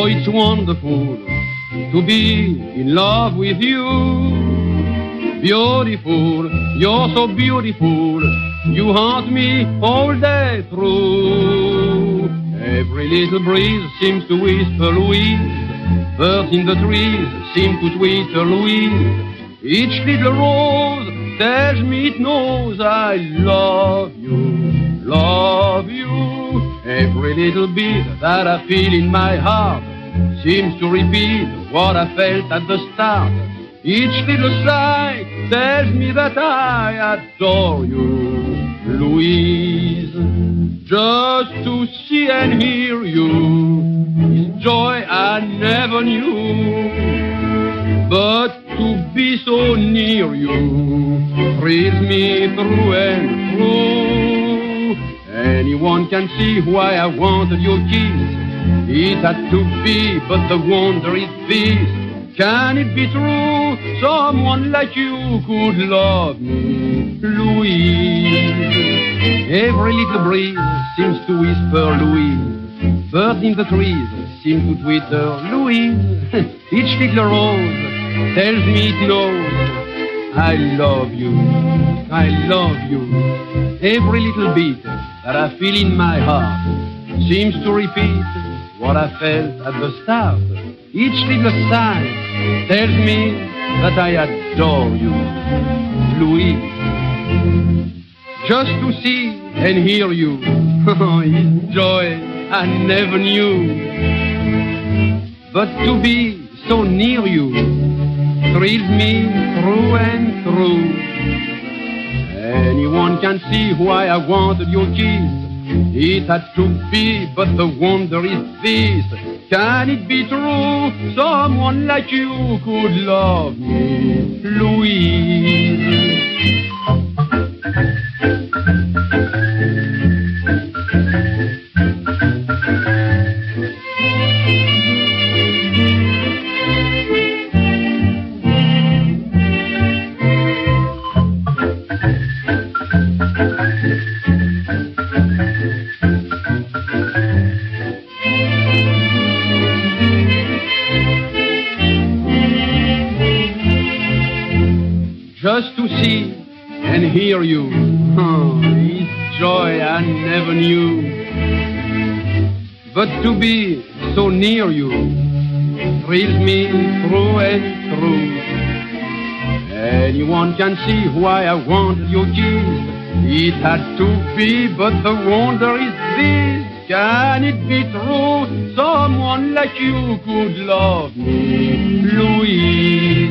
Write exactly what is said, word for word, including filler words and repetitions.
Oh, it's wonderful to be in love with you. Beautiful, you're so beautiful. You haunt me all day through. Every little breeze seems to whisper Louise. Birds in the trees seem to twitter Louise. Each little rose tells me it knows I love you, love you. Every little beat that I feel in my heart seems to repeat what I felt at the start. Each little sigh tells me that I adore you, Louise. Just to see and hear you is joy I never knew. But to be so near you thrills me through and through. Anyone can see why I wanted your kiss. It had to be, but the wonder is this. Can it be true someone like you could love me, Louise? Every little breeze seems to whisper Louise. Birds in the trees seem to twitter Louise. Each little rose tells me it knows I love you, I love you. Every little beat that I feel in my heart seems to repeat what I felt at the start. Each little sigh tells me that I adore you, Louise. Just to see and hear you is joy I never knew. But to be so near you thrills me through and through. Anyone can see why I wanted your kiss. It had to be, but the wonder is this. Can it be true someone like you could love me, Louise? Just to see and hear you, oh, it's joy I never knew. But to be so near you thrills me through and through. Anyone can see why I wanted your kiss. It had to be, but the wonder is this. Can it be true someone like you could love me, Louise?